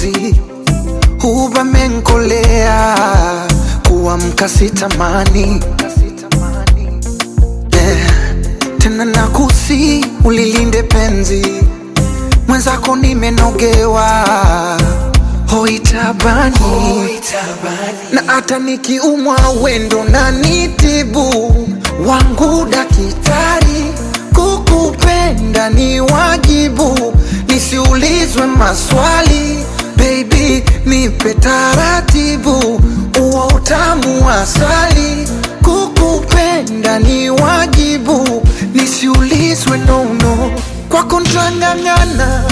machozi, huba menkolea, kuamka sitamani. Tena nakusi ulilinde penzi, mwenzako nimenogewa, hoitabani. Na hata nikiumwa wendo na nitibu, wangu dakitari, kukupenda ni wajibu, nisiulizwe maswali. Baby nipe taratibu, uwa utamu asali, kukupenda ni wajibu, nisiulizwe nono. Kwako ntang'ang'ana,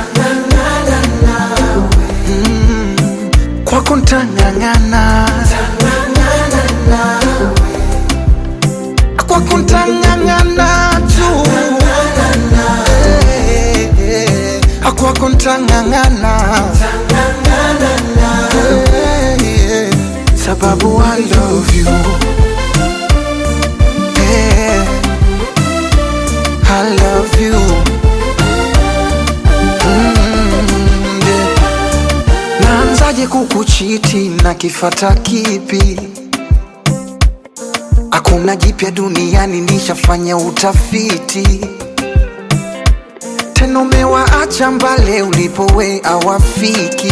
kwako ntang'ang'ana, kwako ntang'ang'ana tu, kwako ntang'ang'ana, sababu I love you, I love you. Naanzaje kukuchiti na kifata kipi? Hakuna jipya duniani, nishafanya utafiti. Tena umewaacha mbale ulipowe awafiki.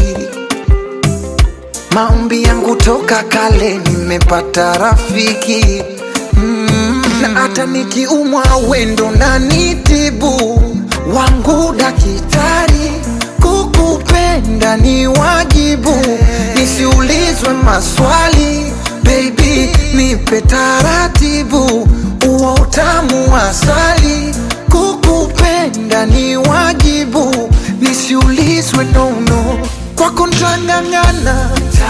Maombi yangu toka kale, nimepata rafiki. Na hata nikiumwa wendo na nitibu, wangu dakitari, kukupenda ni wajibu, nisiulizwe maswali. Baby nipe taratibu, uwa utamu asali, kukupenda ni wajibu, nisiulizwe nono. Kwako ntang'ang'ana,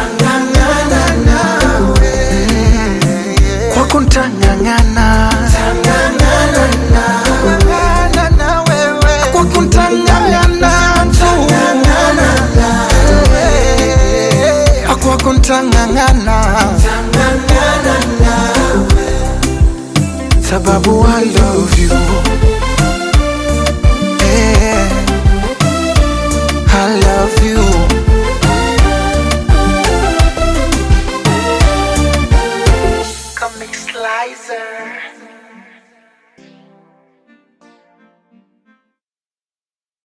kwako ntang'ang'ana, kwako ntang'ang'ana tu, kwako ntang'ang'ana, sababu I love you, I love you. Comic Slicer.